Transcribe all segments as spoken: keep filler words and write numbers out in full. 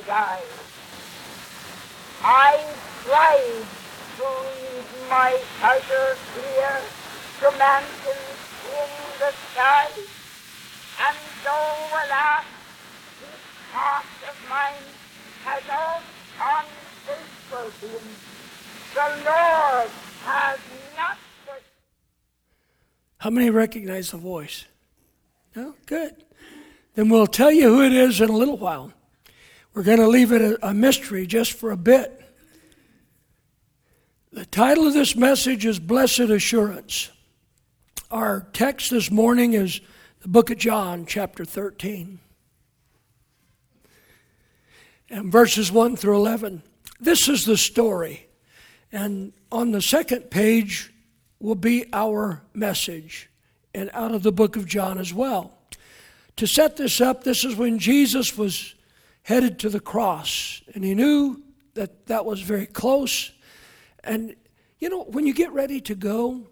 die. I strive to lead my tiger clear to mansions in the sky, and though, alas, this heart of mine has all gone faithful to him, the Lord has not. How many recognize the voice? No? Good. Then we'll tell you who it is in a little while. We're going to leave it a, a mystery just for a bit. The title of this message is Blessed Assurance. Our text this morning is the book of John, chapter thirteen. And verses one through eleven. This is the story. And on the second page will be our message, and out of the book of John as well. To set this up, this is when Jesus was headed to the cross, and he knew that that was very close. And, you know, when you get ready to go,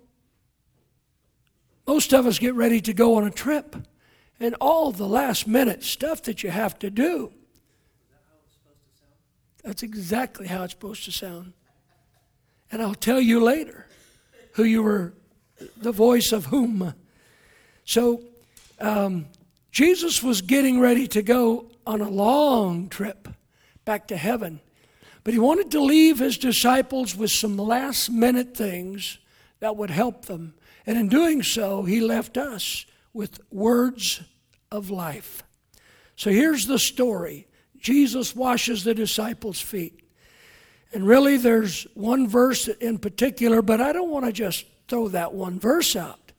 most of us get ready to go on a trip, and all the last minute stuff that you have to do. Is that how it's supposed to sound? That's exactly how it's supposed to sound. And I'll tell you later who you were, the voice of whom. So um, Jesus was getting ready to go on a long trip back to heaven. But he wanted to leave his disciples with some last minute things that would help them. And in doing so, he left us with words of life. So here's the story. Jesus washes the disciples' feet. And really, there's one verse in particular, but I don't want to just throw that one verse out.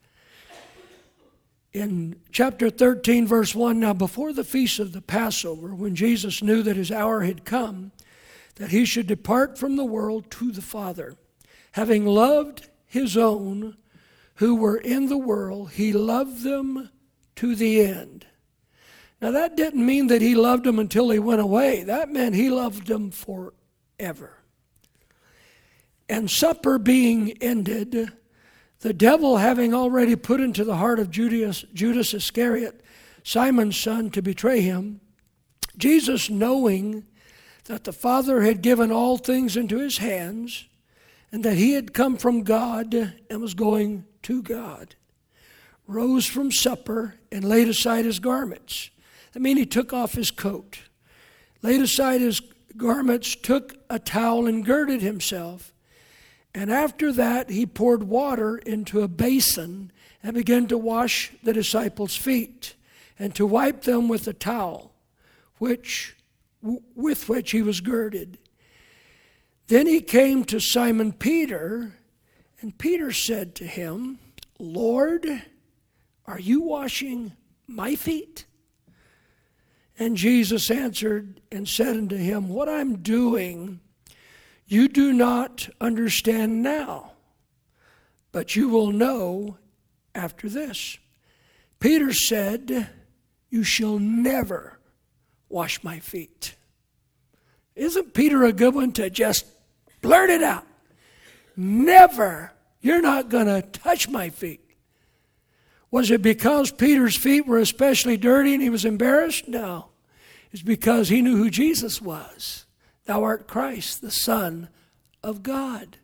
In chapter thirteen, verse one, now before the feast of the Passover, when Jesus knew that his hour had come, that he should depart from the world to the Father, having loved his own who were in the world, he loved them to the end. Now that didn't mean that he loved them until he went away. That meant he loved them forever. And supper being ended, the devil having already put into the heart of Judas, Judas Iscariot, Simon's son, to betray him, Jesus, knowing that the Father had given all things into his hands, and that he had come from God and was going to God, rose from supper and laid aside his garments. I mean, he took off his coat, laid aside his garments, took a towel and girded himself. And after that, he poured water into a basin and began to wash the disciples' feet and to wipe them with a towel, which with which he was girded. Then he came to Simon Peter, and Peter said to him, Lord, are you washing my feet? And Jesus answered and said unto him, what I'm doing you do not understand now, but you will know after this. Peter said, you shall never wash my feet. Isn't Peter a good one to just blurt it out? Never. You're not going to touch my feet. Was it because Peter's feet were especially dirty and he was embarrassed? No. It's because he knew who Jesus was. Thou art Christ, the Son of God.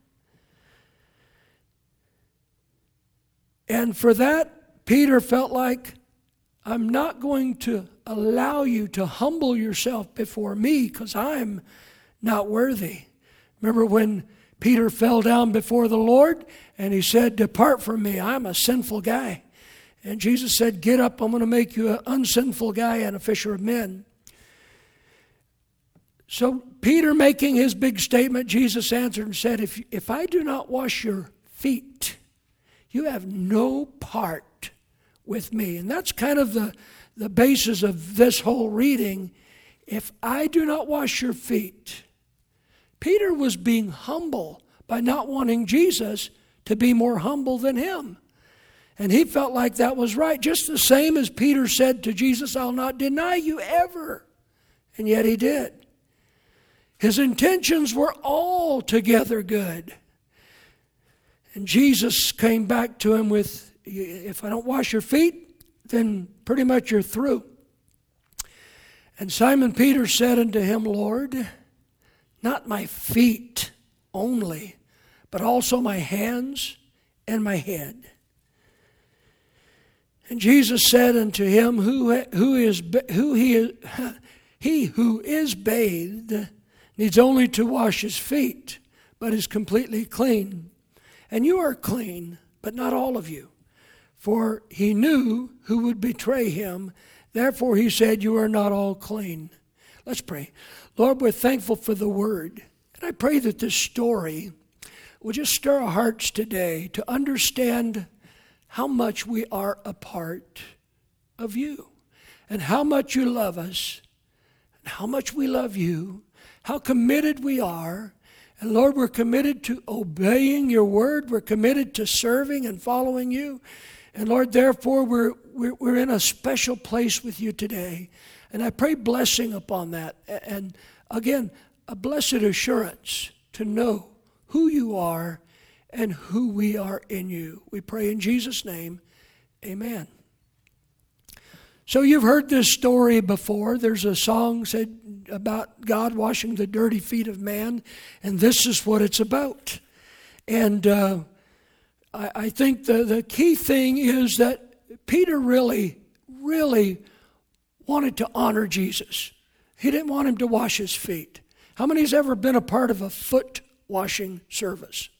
And for that, Peter felt like, I'm not going to allow you to humble yourself before me because I'm not worthy. Remember when Peter fell down before the Lord and he said, depart from me, I'm a sinful guy. And Jesus said, get up, I'm going to make you an unsinful guy and a fisher of men. So Peter making his big statement, Jesus answered and said, if, if I do not wash your feet, you have no part with me. And that's kind of the, the basis of this whole reading. If I do not wash your feet. Peter was being humble by not wanting Jesus to be more humble than him. And he felt like that was right. Just the same as Peter said to Jesus, I'll not deny you ever. And yet he did. His intentions were altogether good. And Jesus came back to him with, if I don't wash your feet, then pretty much you're through. And Simon Peter said unto him, Lord, not my feet only, but also my hands and my head. And Jesus said unto him, Who who is who he is, he who is bathed needs only to wash his feet, but is completely clean. And you are clean, but not all of you. For he knew who would betray him. Therefore he said, You are not all clean. Let's pray. Lord, we're thankful for the word. And I pray that this story will just stir our hearts today to understand how much we are a part of you, and how much you love us, and how much we love you, how committed we are. And Lord, we're committed to obeying your word. We're committed to serving and following you. And Lord, therefore, we're, we're, we're in a special place with you today. And I pray blessing upon that. And again, a blessed assurance to know who you are and who we are in you. We pray in Jesus' name, amen. So you've heard this story before. There's a song said about God washing the dirty feet of man, and this is what it's about. And uh, I, I think the, the key thing is that Peter really, really wanted to honor Jesus. He didn't want him to wash his feet. How many has ever been a part of a foot washing service?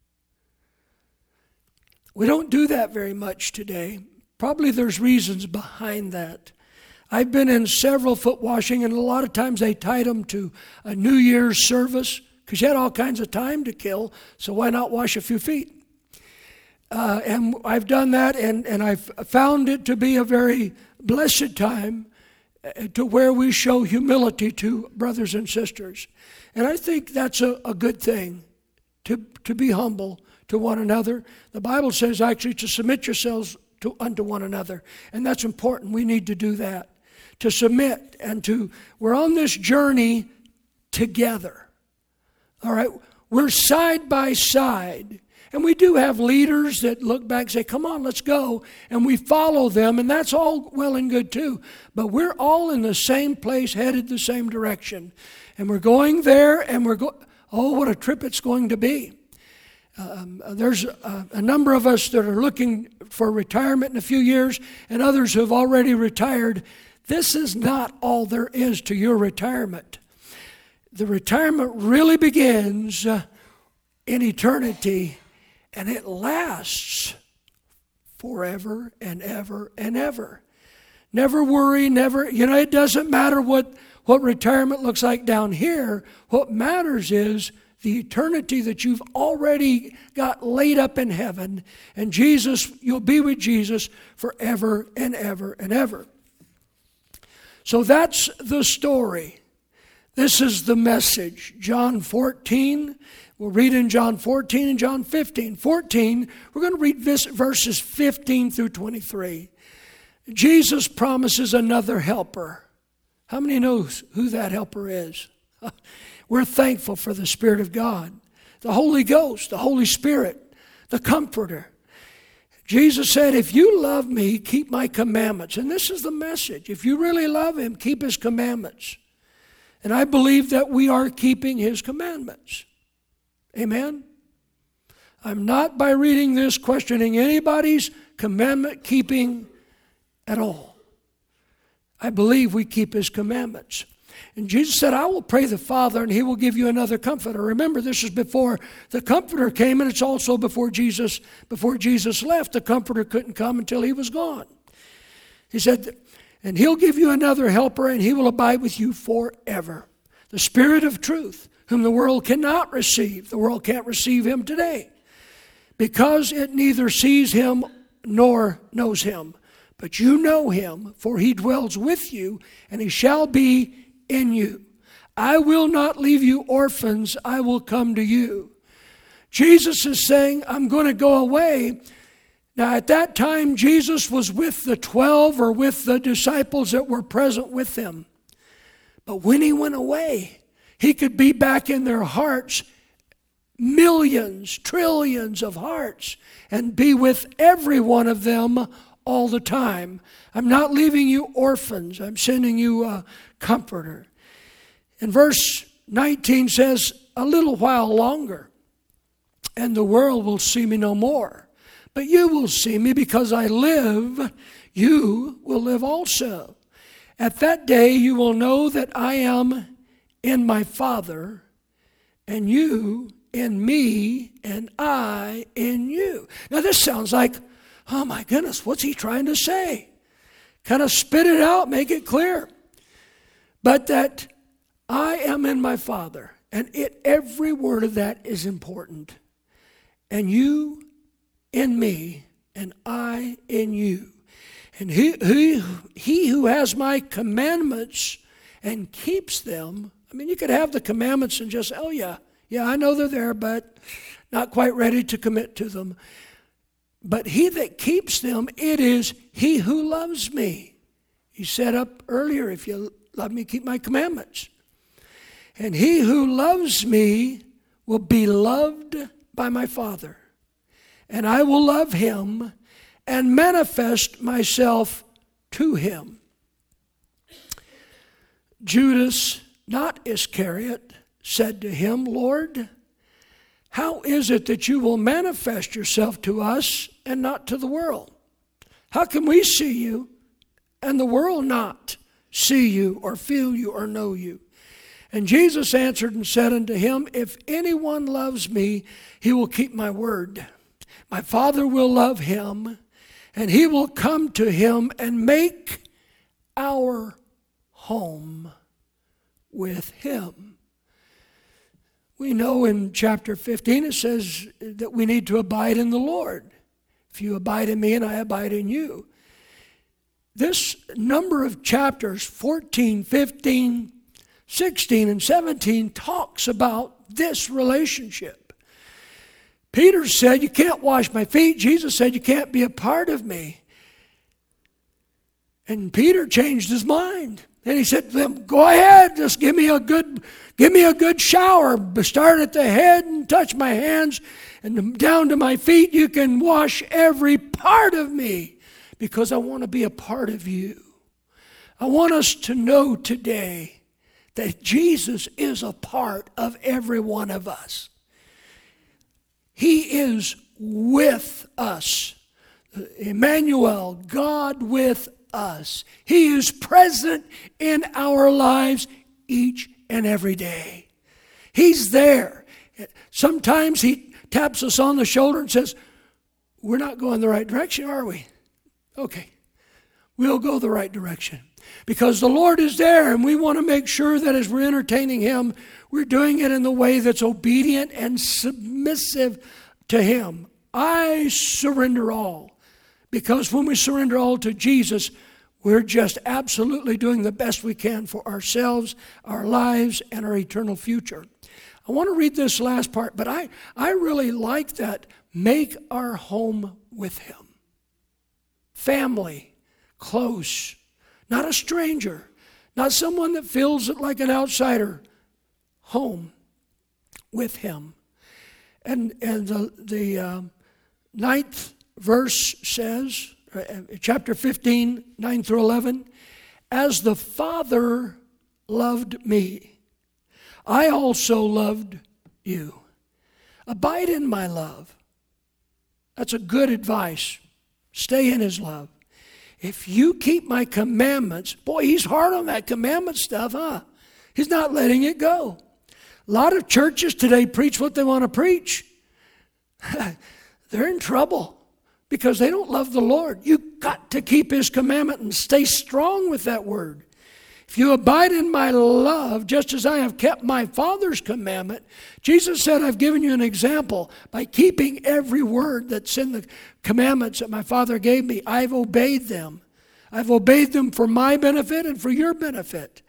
We don't do that very much today. Probably there's reasons behind that. I've been in several foot washing, and a lot of times they tied them to a New Year's service because you had all kinds of time to kill, so why not wash a few feet? Uh, and I've done that, and, and I've found it to be a very blessed time to where we show humility to brothers and sisters. And I think that's a, a good thing, to, to be humble to one another. The Bible says actually to submit yourselves to, unto one another. And that's important. We need to do that. To submit and to, we're on this journey together. All right? We're side by side. And we do have leaders that look back and say, come on, let's go. And we follow them. And that's all well and good too. But we're all in the same place, headed the same direction. And we're going there, and we're going, oh, what a trip it's going to be. Um, there's a, a number of us that are looking for retirement in a few years, and others who have already retired. This is not all there is to your retirement. The retirement really begins uh, in eternity, and it lasts forever and ever and ever. Never worry, never, you know, it doesn't matter what, what retirement looks like down here. What matters is the eternity that you've already got laid up in heaven, and Jesus, you'll be with Jesus forever and ever and ever. So that's the story. This is the message. John fourteen, we'll read in John fourteen and John fifteen. fourteen, we're going to read this, verses fifteen through twenty-three. Jesus promises another helper. How many know who that helper is? We're thankful for the Spirit of God, the Holy Ghost, the Holy Spirit, the Comforter. Jesus said, if you love me, keep my commandments. And this is the message. If you really love him, keep his commandments. And I believe that we are keeping his commandments. Amen? I'm not, by reading this, questioning anybody's commandment keeping at all. I believe we keep his commandments. And Jesus said, I will pray the Father, and he will give you another comforter. Remember, this is before the comforter came, and it's also before Jesus, before Jesus left. The comforter couldn't come until he was gone. He said, and he'll give you another helper, and he will abide with you forever. The Spirit of truth, whom the world cannot receive. The world can't receive him today, because it neither sees him nor knows him. But you know him, for he dwells with you, and he shall be in you. I will not leave you orphans, I will come to you. Jesus is saying, I'm going to go away. Now at that time, Jesus was with the twelve, or with the disciples that were present with him. But when he went away, he could be back in their hearts, millions, trillions of hearts, and be with every one of them all the time. I'm not leaving you orphans. I'm sending you a comforter. And verse nineteen says, a little while longer, and the world will see me no more. But you will see me, because I live, you will live also. At that day you will know that I am in my Father, and you in me, and I in you. Now this sounds like, oh my goodness, what's he trying to say? Kind of spit it out, make it clear. But that I am in my Father, and it, every word of that is important. And you in me, and I in you. And he, he, he who has my commandments and keeps them, I mean, you could have the commandments and just, oh yeah, yeah, I know they're there, but not quite ready to commit to them. But he that keeps them, it is he who loves me. He said up earlier, if you love me, keep my commandments. And he who loves me will be loved by my Father. And I will love him and manifest myself to him. Judas, not Iscariot, said to him, Lord, how is it that you will manifest yourself to us and not to the world? How can we see you and the world not see you or feel you or know you? And Jesus answered and said unto him, if anyone loves me, he will keep my word. My Father will love him, and he will come to him and make our home with him. We know in chapter fifteen it says that we need to abide in the Lord. If you abide in me and I abide in you. This number of chapters, fourteen, fifteen, sixteen, and seventeen, talks about this relationship. Peter said, you can't wash my feet. Jesus said, you can't be a part of me. And Peter changed his mind. And he said to them, go ahead, just give me a good, give me a good shower. Start at the head and touch my hands, and down to my feet. You can wash every part of me, because I want to be a part of you. I want us to know today that Jesus is a part of every one of us. He is with us. Emmanuel, God with us. He is present in our lives each and every day. He's there. Sometimes he taps us on the shoulder and says, we're not going the right direction, are we? Okay, we'll go the right direction. Because the Lord is there, and we want to make sure that as we're entertaining him, we're doing it in the way that's obedient and submissive to him. I surrender all. Because when we surrender all to Jesus, we're just absolutely doing the best we can for ourselves, our lives, and our eternal future. I want to read this last part, but I, I really like that. Make our home with him. Family, close, not a stranger, not someone that feels like an outsider. Home with him. And, and the, the uh, ninth verse says, uh, chapter fifteen, nine through eleven, as the Father loved me, I also loved you. Abide in my love. That's a good advice. Stay in his love. If you keep my commandments, boy, he's hard on that commandment stuff, huh? He's not letting it go. A lot of churches today preach what they want to preach. They're in trouble because they don't love the Lord. You've got to keep his commandment and stay strong with that word. If you abide in my love, just as I have kept my Father's commandment, Jesus said, I've given you an example. By keeping every word that's in the commandments that my Father gave me, I've obeyed them. I've obeyed them for my benefit and for your benefit.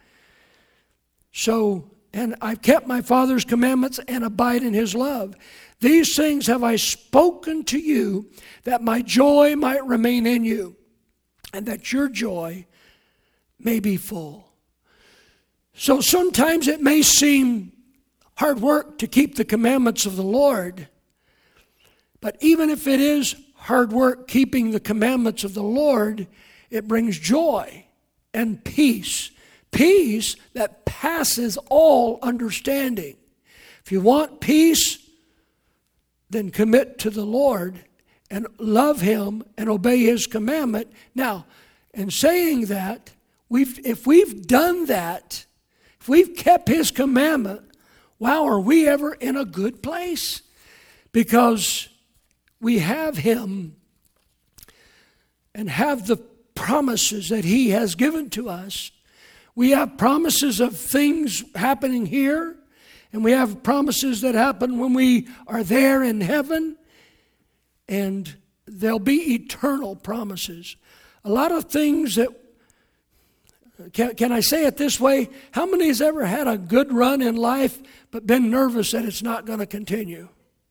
So, and I've kept my Father's commandments and abide in his love. These things have I spoken to you, that my joy might remain in you, and that your joy may be full. So sometimes it may seem hard work to keep the commandments of the Lord, but even if it is hard work keeping the commandments of the Lord, it brings joy and peace. Peace that passes all understanding. If you want peace, then commit to the Lord and love Him and obey His commandment. Now, in saying that, we've if we've done that, if we've kept His commandment, wow, are we ever in a good place? Because we have Him and have the promises that He has given to us. We have promises of things happening here, and we have promises that happen when we are there in heaven, and there'll be eternal promises. A lot of things that, can, can I say it this way? How many has ever had a good run in life but been nervous that it's not going to continue?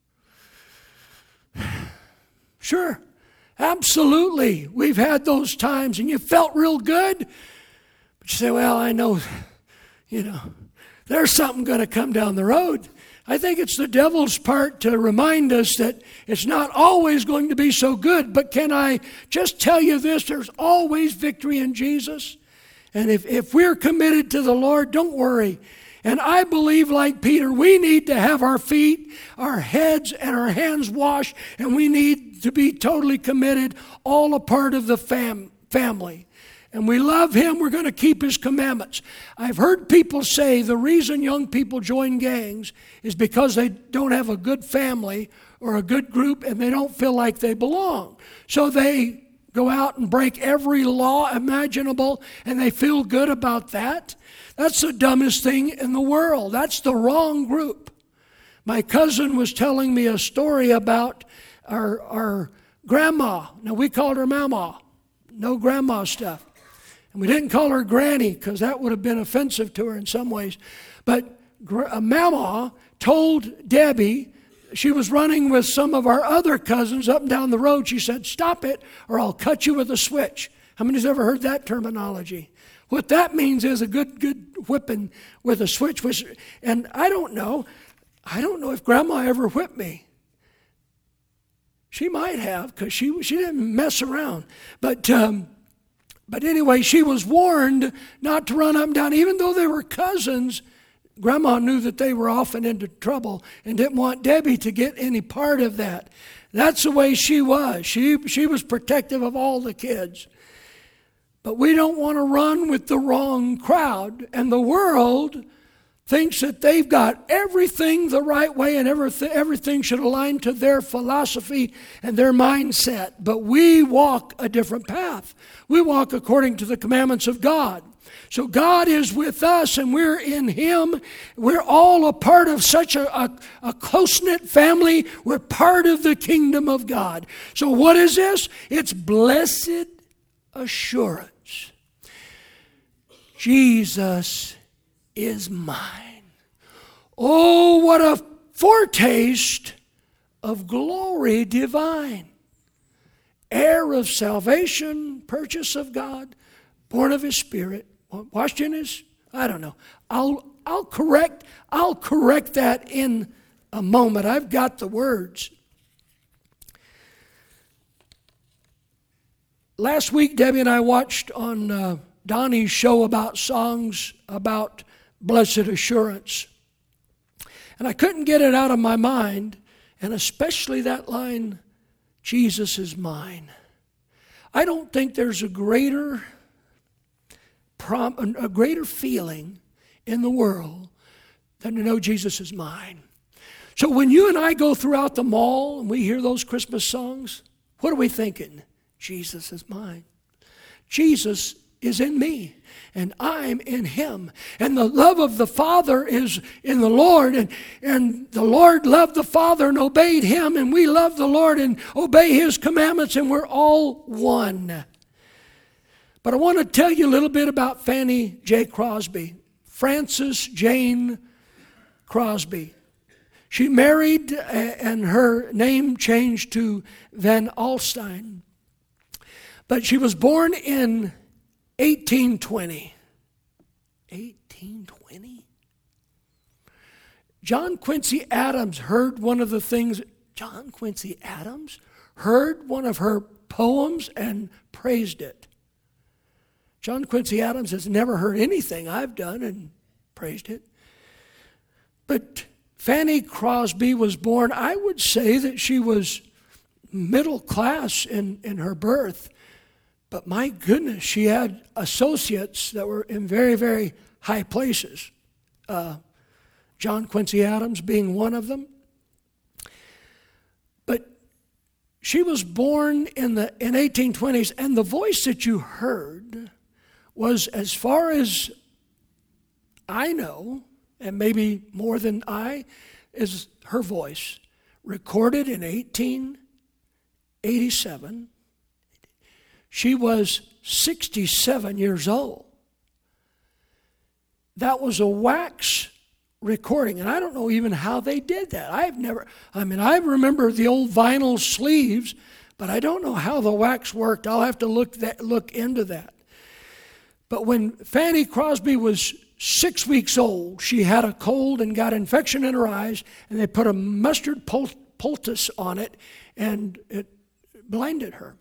Sure, absolutely. We've had those times, and you felt real good, but you say, well, I know, you know, there's something going to come down the road. I think it's the devil's part to remind us that it's not always going to be so good. But can I just tell you this? There's always victory in Jesus. And if, if we're committed to the Lord, don't worry. And I believe, like Peter, we need to have our feet, our heads, and our hands washed. And we need to be totally committed, all a part of the fam- family. And we love Him, we're going to keep His commandments. I've heard people say the reason young people join gangs is because they don't have a good family or a good group and they don't feel like they belong. So they go out and break every law imaginable and they feel good about that. That's the dumbest thing in the world. That's the wrong group. My cousin was telling me a story about our, our grandma. Now, we called her Mama. No grandma stuff. And we didn't call her Granny because that would have been offensive to her in some ways. But uh, Mama told Debbie, she was running with some of our other cousins up and down the road. She said, stop it or I'll cut you with a switch. How many's ever heard that terminology? What that means is a good, good whipping with a switch. Which, and I don't know. I don't know if Grandma ever whipped me. She might have because she, she didn't mess around. But... Um, But anyway, she was warned not to run up and down. Even though they were cousins, Grandma knew that they were often into trouble and didn't want Debbie to get any part of that. That's the way she was. She, she was protective of all the kids. But we don't want to run with the wrong crowd. And the world thinks that they've got everything the right way and everything, everything should align to their philosophy and their mindset. But we walk a different path. We walk according to the commandments of God. So God is with us and we're in Him. We're all a part of such a, a, a close-knit family. We're part of the kingdom of God. So what is this? It's blessed assurance. Jesus is mine. Oh, what a foretaste of glory divine. Heir of salvation, purchase of God, born of His Spirit, washed in His, I don't know. I'll I'll correct I'll correct that in a moment. I've got the words. Last week, Debbie and I watched on uh, Donnie's show about songs about blessed assurance. And I couldn't get it out of my mind, and especially that line, Jesus is mine. I don't think there's a greater, prom- a greater feeling in the world than to know Jesus is mine. So when you and I go throughout the mall and we hear those Christmas songs, what are we thinking? Jesus is mine. Jesus is in me, and I'm in Him. And the love of the Father is in the Lord, and, and the Lord loved the Father and obeyed Him, and we love the Lord and obey His commandments, and we're all one. But I want to tell you a little bit about Fanny J. Crosby, Frances Jane Crosby. She married, and her name changed to Van Alstyne. But she was born in eighteen twenty. eighteen twenty? John Quincy Adams heard one of the things, John Quincy Adams heard one of her poems and praised it. John Quincy Adams has never heard anything I've done and praised it. But Fanny Crosby was born, I would say that she was middle class in, in her birth. But my goodness, she had associates that were in very, very high places. Uh, John Quincy Adams being one of them. But she was born in the in eighteen twenties, and the voice that you heard was, as far as I know, and maybe more than I, is her voice, recorded in eighteen eighty-seven. She was sixty-seven years old. That was a wax recording, and I don't know even how they did that. I've never, I mean, I remember the old vinyl sleeves, but I don't know how the wax worked. I'll have to look that, look into that. But when Fanny Crosby was six weeks old, she had a cold and got infection in her eyes, and they put a mustard poultice on it, and it blinded her.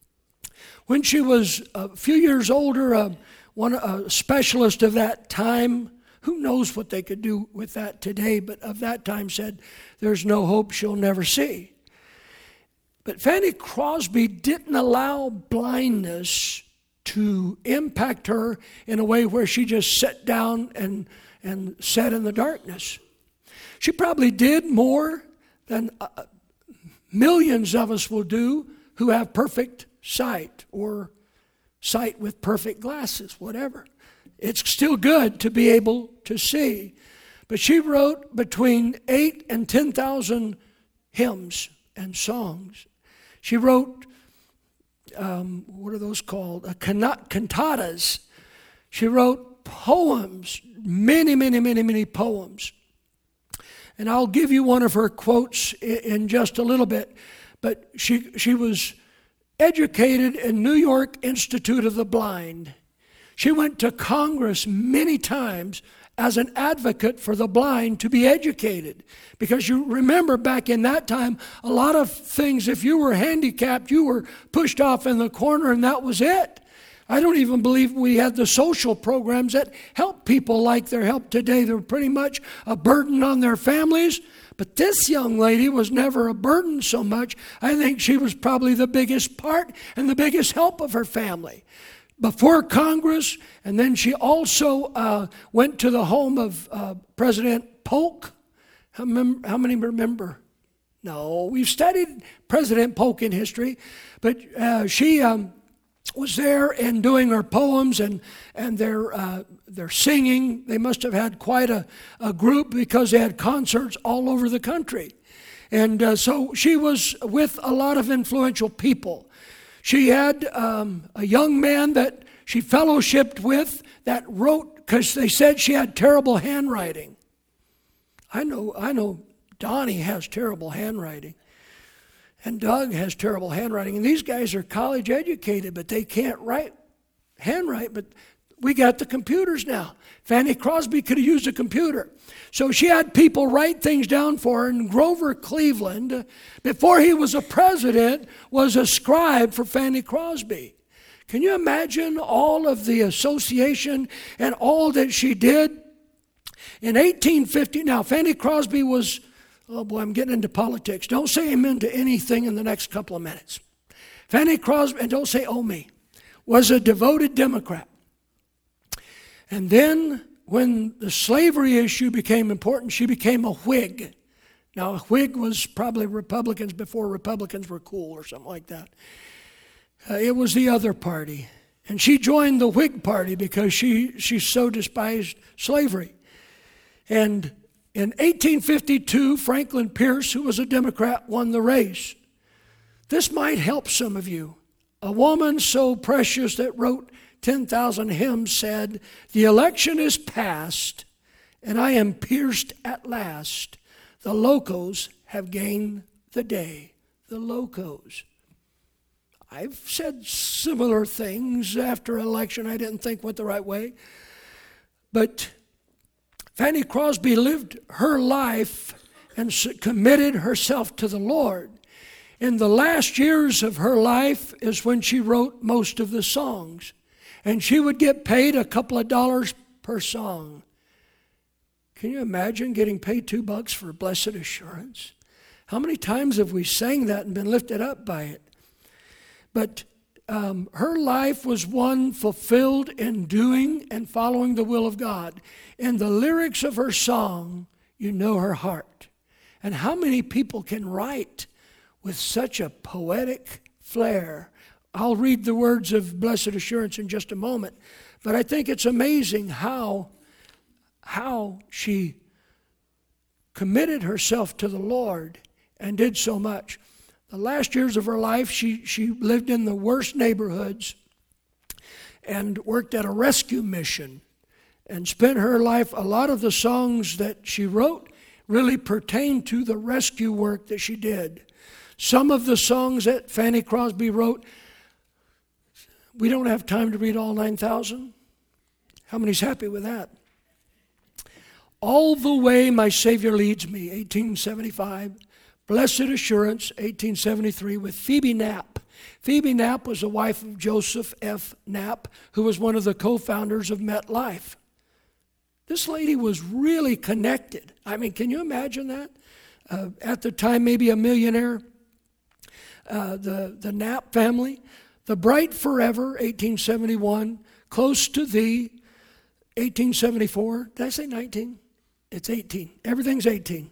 When she was a few years older, uh, one a specialist of that time, who knows what they could do with that today, but of that time said, there's no hope, she'll never see. But Fanny Crosby didn't allow blindness to impact her in a way where she just sat down and, and sat in the darkness. She probably did more than uh, millions of us will do who have perfect sight or sight with perfect glasses, whatever. It's still good to be able to see. But she wrote between eight and ten thousand hymns and songs. She wrote, um, what are those called? Uh, cantatas. She wrote poems, many, many, many, many poems. And I'll give you one of her quotes in, in just a little bit. But she she was educated in New York Institute of the Blind. She went to Congress many times as an advocate for the blind to be educated. Because you remember back in that time, a lot of things, if you were handicapped, you were pushed off in the corner and that was it. I don't even believe we had the social programs that help people like they're helped today. They're pretty much a burden on their families. But this young lady was never a burden so much. I think she was probably the biggest part and the biggest help of her family. Before Congress, and then she also uh, went to the home of uh, President Polk. How, mem- how many remember? No, we've studied President Polk in history, but uh, she um, was there and doing her poems and and their uh, their singing. They must have had quite a, a group because they had concerts all over the country, and uh, so she was with a lot of influential people. She had um, a young man that she fellowshipped with that wrote, because they said she had terrible handwriting. I know, I know Donnie has terrible handwriting. And Doug has terrible handwriting. And these guys are college educated, but they can't write, handwrite. But we got the computers now. Fanny Crosby could have used a computer. So she had people write things down for her. And Grover Cleveland, before he was a president, was a scribe for Fanny Crosby. Can you imagine all of the association and all that she did? In eighteen fifty, now Fanny Crosby was, oh boy, I'm getting into politics. Don't say amen to anything in the next couple of minutes. Fanny Crosby, and don't say oh me, was a devoted Democrat. And then when the slavery issue became important, she became a Whig. Now, a Whig was probably Republicans before Republicans were cool or something like that. Uh, it was the other party. And she joined the Whig party because she, she so despised slavery. And in eighteen fifty-two, Franklin Pierce, who was a Democrat, won the race. This might help some of you. A woman so precious that wrote ten thousand hymns said, "The election is past, and I am pierced at last. The locos have gained the day." The locos. I've said similar things after election I didn't think went the right way. But Fanny Crosby lived her life and committed herself to the Lord. In the last years of her life is when she wrote most of the songs. And she would get paid a couple of dollars per song. Can you imagine getting paid two bucks for Blessed Assurance? How many times have we sang that and been lifted up by it? But um, her life was one fulfilled in doing and following the will of God. In the lyrics of her song, you know her heart. And how many people can write with such a poetic flair? I'll read the words of Blessed Assurance in just a moment. But I think it's amazing how, how she committed herself to the Lord and did so much. The last years of her life, she, she lived in the worst neighborhoods and worked at a rescue mission and spent her life. A lot of the songs that she wrote really pertain to the rescue work that she did. Some of the songs that Fanny Crosby wrote, we don't have time to read all nine thousand. How many's happy with that? All the Way My Savior Leads Me, eighteen seventy-five. Blessed Assurance, eighteen seventy-three, with Phoebe Knapp. Phoebe Knapp was the wife of Joseph F. Knapp, who was one of the co-founders of MetLife. This lady was really connected. I mean, can you imagine that? Uh, at the time, maybe a millionaire. Uh, the, the Knapp family. The Bright Forever, eighteen seventy-one. Close to Thee, eighteen seventy-four. Did I say nineteen? It's eighteen. Everything's eighteen.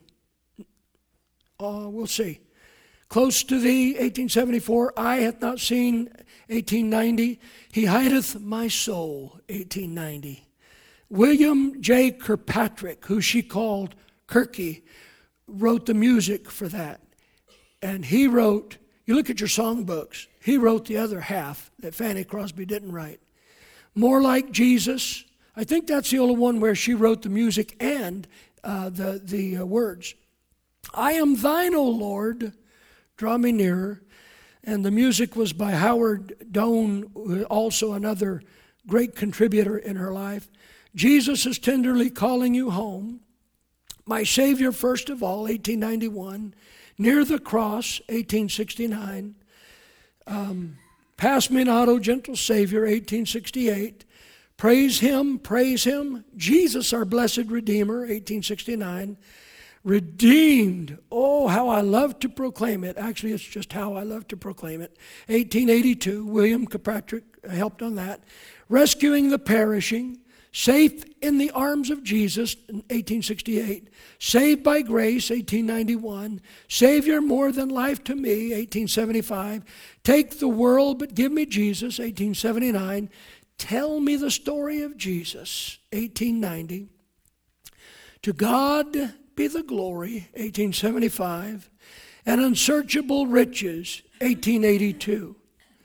Uh, we'll see. Close to Thee, eighteen seventy-four. Eye hath not seen, eighteen ninety. He hideth my soul, eighteen ninety. William J. Kirkpatrick, who she called Kirky, wrote the music for that. And he wrote, you look at your songbooks, he wrote the other half that Fanny Crosby didn't write. More Like Jesus. I think that's the only one where she wrote the music and uh, the, the uh, words. I Am Thine, O Lord, Draw Me Nearer. And the music was by Howard Doan, also another great contributor in her life. Jesus Is Tenderly Calling You Home. My Savior, First of All, eighteen ninety-one. Near the Cross, eighteen sixty-nine. Um, Pass Me Not, O Gentle Savior, eighteen sixty-eight. Praise Him, Praise Him. Jesus, Our Blessed Redeemer, eighteen sixty-nine. Redeemed. Oh, how I love to proclaim it. Actually, it's just how I love to proclaim it. eighteen eighty-two, William Kirkpatrick helped on that. Rescuing the Perishing. Safe in the Arms of Jesus, eighteen sixty-eight. Saved by Grace, eighteen ninety-one. Savior More Than Life to Me, eighteen seventy-five. Take the World But Give Me Jesus, eighteen seventy-nine. Tell Me the Story of Jesus, eighteen ninety. To God Be the Glory, eighteen seventy-five. And Unsearchable Riches, eighteen eighty-two.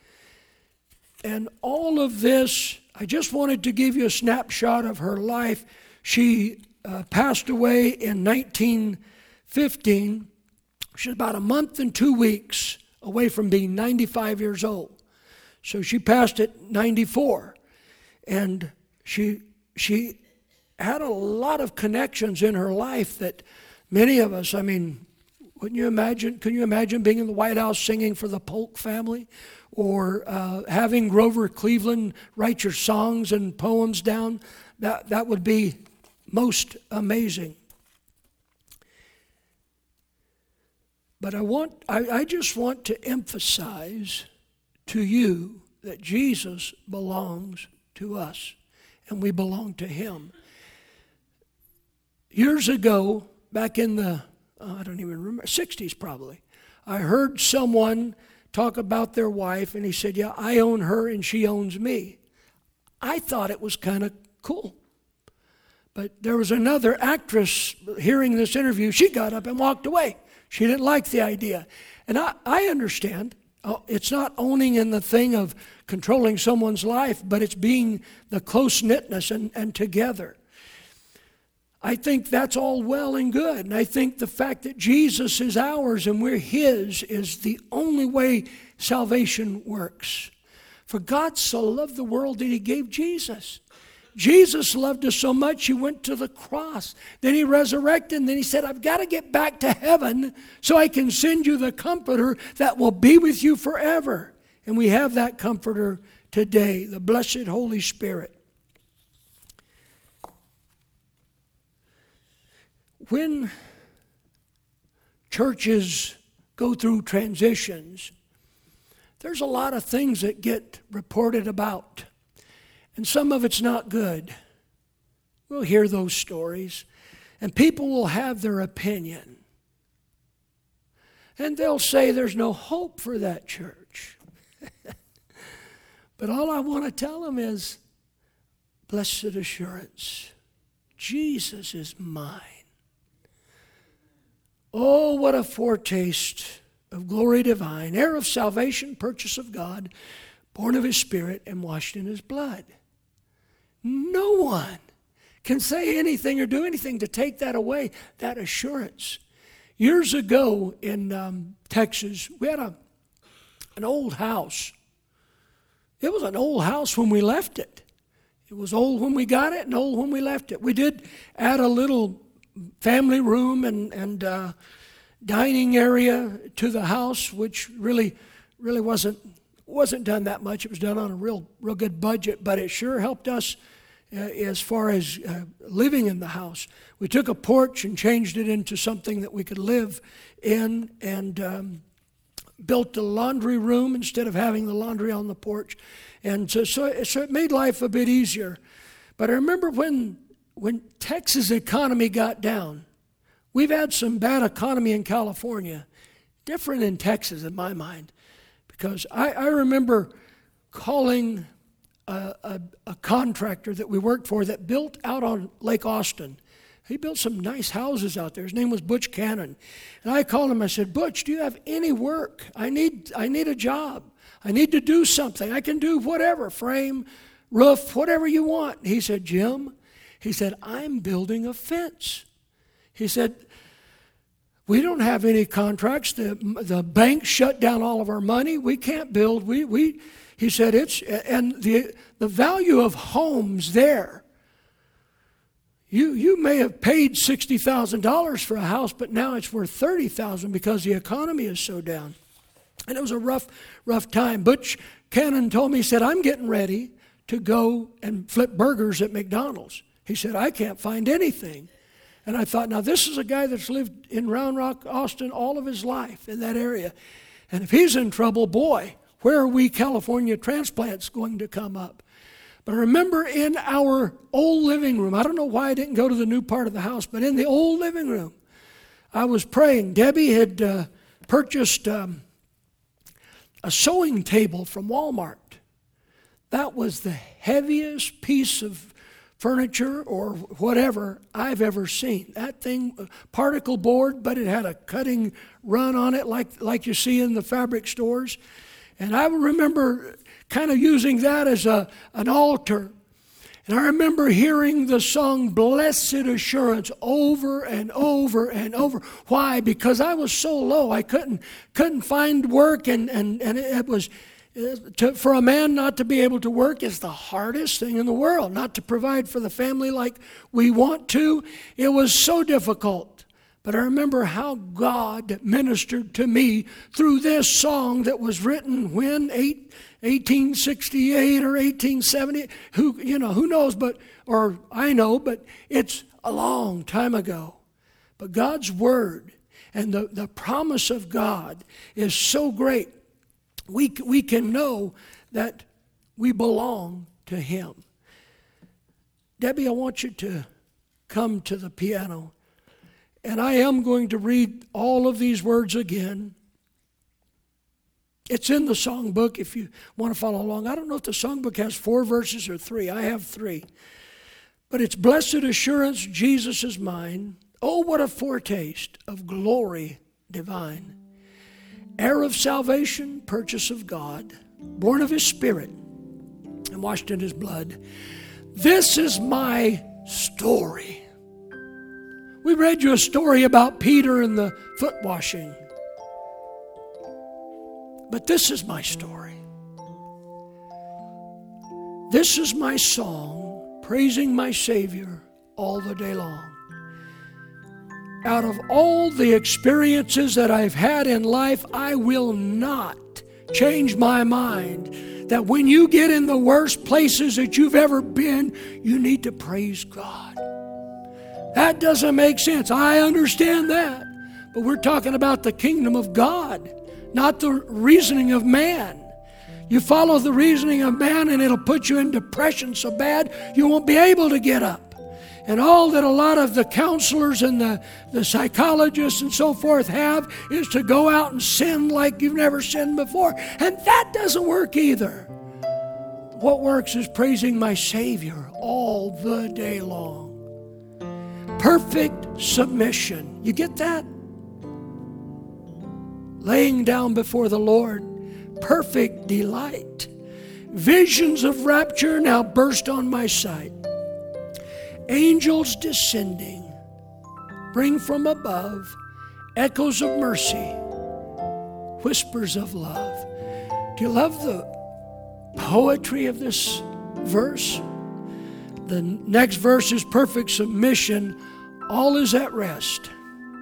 And all of this, I just wanted to give you a snapshot of her life. She uh, passed away in nineteen fifteen. She's about a month and two weeks away from being ninety-five years old. So she passed at ninety-four. And she she had a lot of connections in her life that many of us, I mean, wouldn't you imagine, can you imagine being in the White House singing for the Polk family? Or uh, having Grover Cleveland write your songs and poems down? That, that would be most amazing. But I want, I, I just want to emphasize to you that Jesus belongs to us, and we belong to Him. Years ago, back in the, uh, I don't even remember, sixties probably, I heard someone talk about their wife, and he said, yeah, I own her and she owns me. I thought it was kind of cool. But there was another actress hearing this interview. She got up and walked away. She didn't like the idea. And I, I understand. Oh, it's not owning in the thing of controlling someone's life, but it's being the close-knitness and, and together. I think that's all well and good. And I think the fact that Jesus is ours and we're His is the only way salvation works. For God so loved the world that He gave Jesus. Jesus loved us so much, he went to the cross. Then he resurrected, and then he said, I've got to get back to heaven so I can send you the Comforter that will be with you forever. And we have that Comforter today, the blessed Holy Spirit. When churches go through transitions, there's a lot of things that get reported about. And some of it's not good. We'll hear those stories. And people will have their opinion. And they'll say there's no hope for that church. But all I want to tell them is, blessed assurance, Jesus is mine. Oh, what a foretaste of glory divine, heir of salvation, purchase of God, born of his Spirit and washed in his blood. No one can say anything or do anything to take that away, that assurance. Years ago in um, Texas, we had a, an old house. It was an old house when we left it. It was old when we got it and old when we left it. We did add a little family room and, and uh, dining area to the house, which really really wasn't wasn't done that much. It was done on a real real good budget, but it sure helped us uh, as far as uh, living in the house. We took a porch and changed it into something that we could live in, and um, built a laundry room instead of having the laundry on the porch. And so, so, so it made life a bit easier. But I remember when when Texas economy got down, we've had some bad economy in California, different in Texas in my mind. Because I, I remember calling a, a, a contractor that we worked for that built out on Lake Austin. He built some nice houses out there. His name was Butch Cannon. And I called him, I said, Butch, do you have any work? I need I need a job. I need to do something. I can do whatever, frame, roof, whatever you want. He said, Jim, he said, I'm building a fence. He said, we don't have any contracts. The, the bank shut down all of our money. We can't build. We, we, he said, it's, and the, the value of homes there, You you may have paid sixty thousand dollars for a house, but now it's worth thirty thousand dollars because the economy is so down. And it was a rough, rough time. Butch Cannon told me, he said, I'm getting ready to go and flip burgers at McDonald's. He said, I can't find anything. And I thought, now this is a guy that's lived in Round Rock, Austin all of his life in that area. And if he's in trouble, boy, where are we California transplants going to come up? But I remember in our old living room, I don't know why I didn't go to the new part of the house, but in the old living room, I was praying. Debbie had uh, purchased um, a sewing table from Walmart. That was the heaviest piece of furniture or whatever I've ever seen. That thing, particle board, but it had a cutting run on it like, like you see in the fabric stores. And I remember kind of using that as a an altar. And I remember hearing the song Blessed Assurance over and over and over. Why? Because I was so low. I couldn't couldn't find work, and, and, and it was, to, for a man not to be able to work is the hardest thing in the world. Not to provide for the family like we want to. It was so difficult. But I remember how God ministered to me through this song that was written when, eight, eighteen sixty-eight or eighteen seventy, who, you know, who knows, but, or I know, but it's a long time ago. But God's word and the, the promise of God is so great. We, we can know that we belong to Him. Debbie, I want you to come to the piano. And I am going to read all of these words again. It's in the songbook if you want to follow along. I don't know if the songbook has four verses or three. I have three. But it's blessed assurance, Jesus is mine. Oh, what a foretaste of glory divine. Heir of salvation, purchase of God, born of His Spirit and washed in His blood. This is my story. We read you a story about Peter and the foot washing. But this is my story. This is my song, praising my Savior all the day long. Out of all the experiences that I've had in life, I will not change my mind that when you get in the worst places that you've ever been, you need to praise God. That doesn't make sense. I understand that. But we're talking about the kingdom of God, not the reasoning of man. You follow the reasoning of man and it'll put you in depression so bad you won't be able to get up. And all that a lot of the counselors and the, the psychologists and so forth have is to go out and sin like you've never sinned before. And that doesn't work either. What works is praising my Savior all the day long. Perfect submission. You get that? Laying down before the Lord. Perfect delight. Visions of rapture now burst on my sight. Angels descending, bring from above echoes of mercy, whispers of love. Do you love the poetry of this verse? The next verse is perfect submission. All is at rest.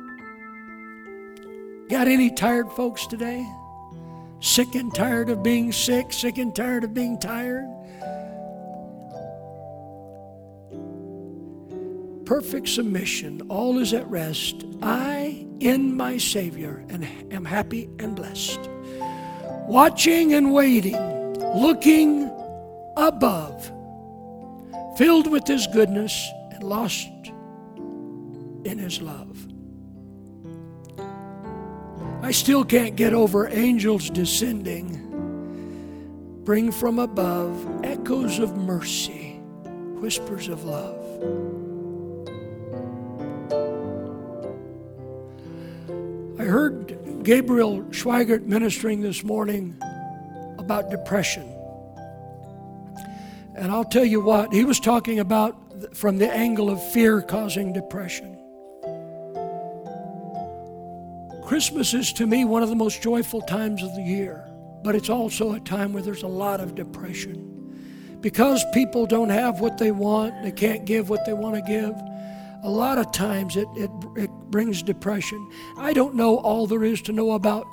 Got any tired folks today? Sick and tired of being sick, sick and tired of being tired? Perfect submission, all is at rest. I, in my Savior, and am happy and blessed. Watching and waiting, looking above, filled with His goodness and lost in His love. I still can't get over angels descending, bring from above echoes of mercy, whispers of love. I heard Gabriel Schweigert ministering this morning about depression. And I'll tell you what, he was talking about from the angle of fear causing depression. Christmas is to me one of the most joyful times of the year, but it's also a time where there's a lot of depression. Because people don't have what they want, they can't give what they want to give, a lot of times it, it, it brings depression. I don't know all there is to know about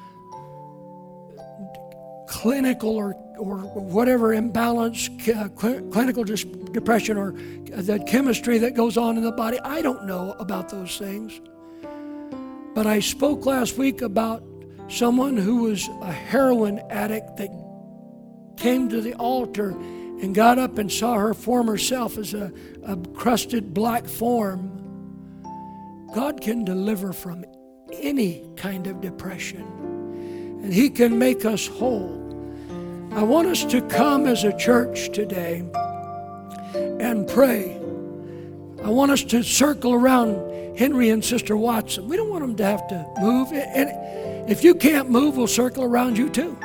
clinical or, or whatever imbalance, uh, cl- clinical dis- depression or the chemistry that goes on in the body. I don't know about those things. But I spoke last week about someone who was a heroin addict that came to the altar and got up and saw her former self as a, a crusted black form. God can deliver from any kind of depression, and He can make us whole. I want us to come as a church today and pray. I want us to circle around Henry and Sister Watson. We don't want them to have to move. And if you can't move, we'll circle around you too.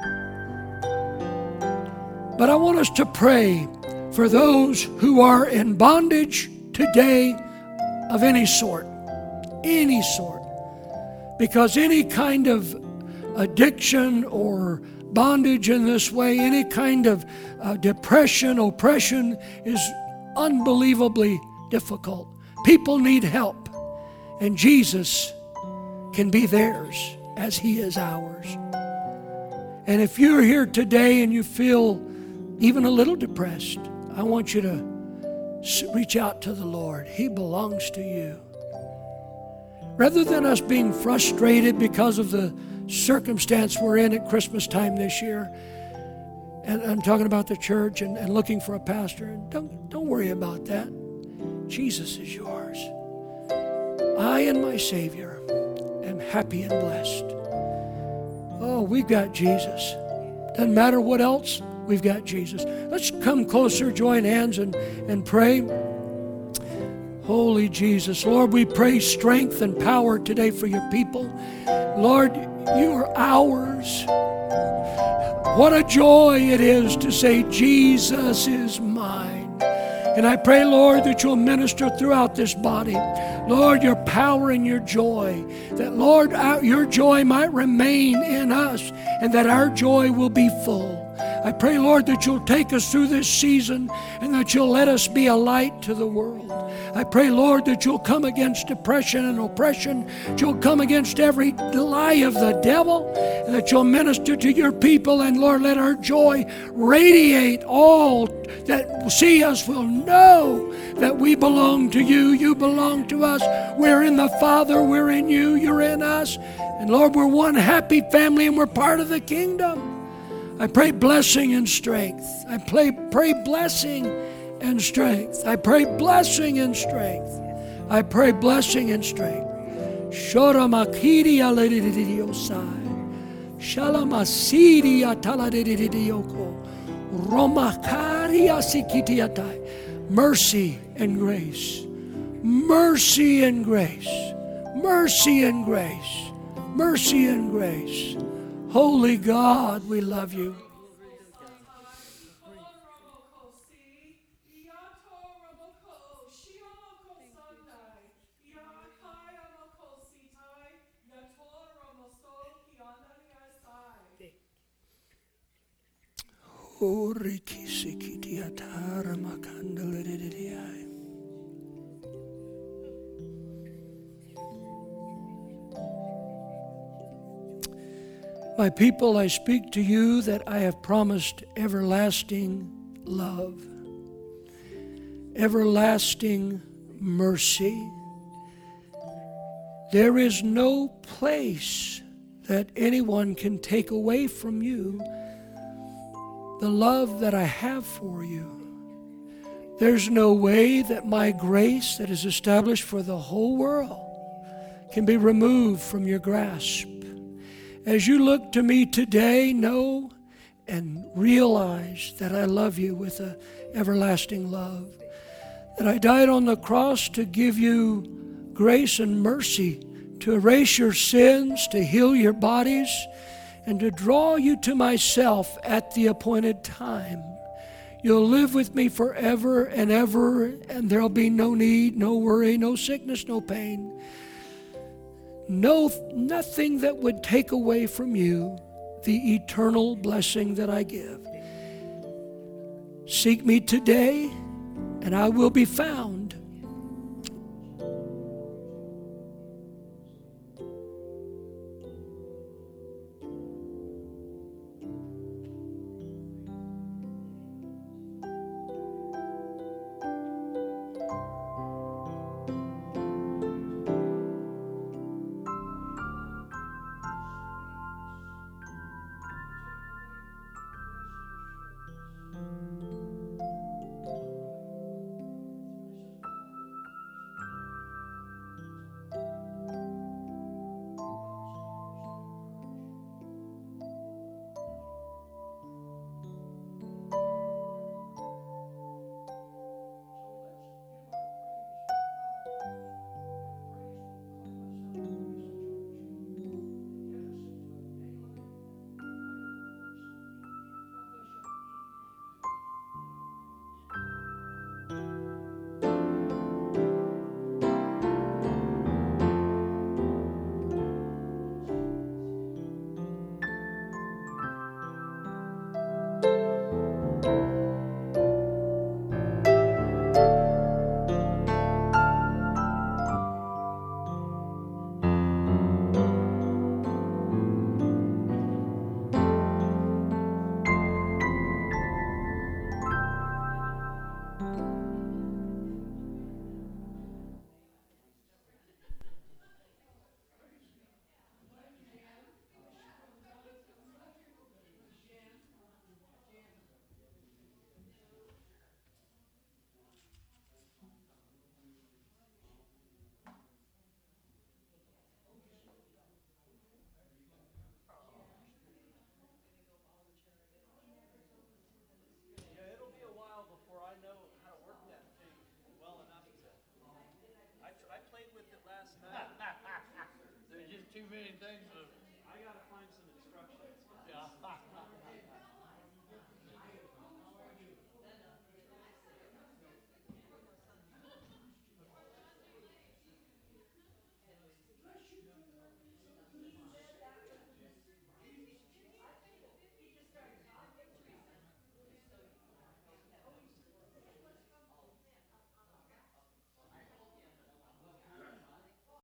But I want us to pray for those who are in bondage today of any sort. Any sort. Because any kind of addiction or bondage in this way, any kind of uh, depression, oppression is unbelievably difficult. People need help. And Jesus can be theirs as He is ours. And if you're here today and you feel even a little depressed, I want you to reach out to the Lord. He belongs to you. Rather than us being frustrated because of the circumstance we're in at Christmas time this year, and I'm talking about the church and, and looking for a pastor, don't, don't worry about that. Jesus is yours. I and my Savior am happy and blessed. Oh, we've got Jesus. Doesn't matter what else, we've got Jesus. Let's come closer, join hands and, and pray. Holy Jesus, Lord, we pray strength and power today for your people. Lord, you are ours. What a joy it is to say, Jesus is mine. And I pray, Lord, that you'll minister throughout this body. Lord, your power and your joy, that, Lord, our, your joy might remain in us and that our joy will be full. I pray, Lord, that you'll take us through this season and that you'll let us be a light to the world. I pray, Lord, that you'll come against depression and oppression. That you'll come against every lie of the devil, and that you'll minister to your people. And Lord, let our joy radiate. All that see us will know that we belong to you. You belong to us. We're in the Father. We're in you. You're in us. And Lord, we're one happy family and we're part of the kingdom. I pray blessing and strength. I pray, pray blessing and strength. I pray blessing and strength. I pray blessing and strength. Shoramakiri aledidiosai. Shalamasiri ataladididioko. Romakari asikitiatai. Mercy and grace. Mercy and grace. Mercy and grace. Mercy and grace. Holy God, we love you. My people, I speak to you that I have promised everlasting love, everlasting mercy. There is no place that anyone can take away from you the love that I have for you. There's no way that my grace that is established for the whole world can be removed from your grasp. As you look to me today, know and realize that I love you with an everlasting love. That I died on the cross to give you grace and mercy, to erase your sins, to heal your bodies, and to draw you to myself at the appointed time. You'll live with me forever and ever, and there'll be no need, no worry, no sickness, no pain. No, nothing that would take away from you the eternal blessing that I give. Seek me today, and I will be found.